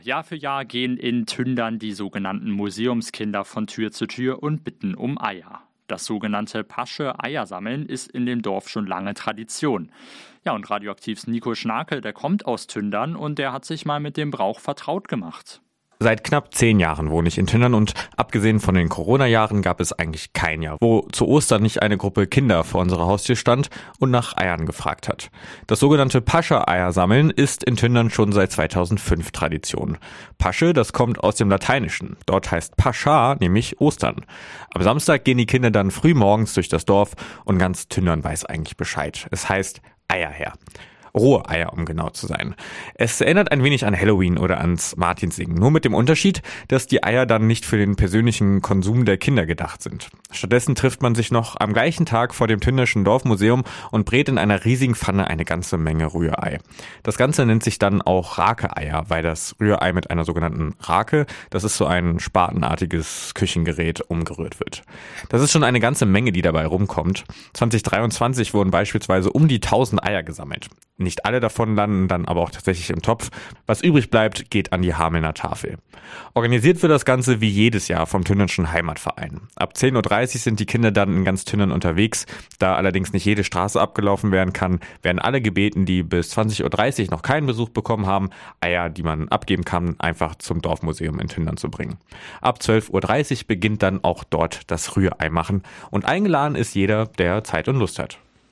Jahr für Jahr gehen in Tündern die sogenannten Museumskinder von Tür zu Tür und bitten um Eier. Das sogenannte Pasche-Eiersammeln ist in dem Dorf schon lange Tradition. Ja, und Radioaktivs Nico Schnarke, der kommt aus Tündern und der hat sich mal mit dem Brauch vertraut gemacht. Seit knapp 10 Jahren wohne ich in Tündern und abgesehen von den Corona-Jahren gab es eigentlich kein Jahr, wo zu Ostern nicht eine Gruppe Kinder vor unserer Haustür stand und nach Eiern gefragt hat. Das sogenannte Pascha-Eiersammeln ist in Tündern schon seit 2005 Tradition. Pasche, das kommt aus dem Lateinischen. Dort heißt Pascha nämlich Ostern. Am Samstag gehen die Kinder dann früh morgens durch das Dorf und ganz Tündern weiß eigentlich Bescheid. Es heißt Eier her. Rohe Eier, um genau zu sein. Es erinnert ein wenig an Halloween oder ans Martinssingen, nur mit dem Unterschied, dass die Eier dann nicht für den persönlichen Konsum der Kinder gedacht sind. Stattdessen trifft man sich noch am gleichen Tag vor dem Tünderschen Dorfmuseum und brät in einer riesigen Pfanne eine ganze Menge Rührei. Das Ganze nennt sich dann auch Rake-Eier, weil das Rührei mit einer sogenannten Rake, das ist so ein spatenartiges Küchengerät, umgerührt wird. Das ist schon eine ganze Menge, die dabei rumkommt. 2023 wurden beispielsweise um die 1000 Eier gesammelt. Nicht alle davon landen dann aber auch tatsächlich im Topf. Was übrig bleibt, geht an die Hamelner Tafel. Organisiert wird das Ganze wie jedes Jahr vom Tünderschen Heimatverein. Ab 10.30 Uhr sind die Kinder dann in ganz Tündern unterwegs. Da allerdings nicht jede Straße abgelaufen werden kann, werden alle gebeten, die bis 20.30 Uhr noch keinen Besuch bekommen haben, Eier, die man abgeben kann, einfach zum Dorfmuseum in Tündern zu bringen. Ab 12.30 Uhr beginnt dann auch dort das Rührei machen und eingeladen ist jeder, der Zeit und Lust hat.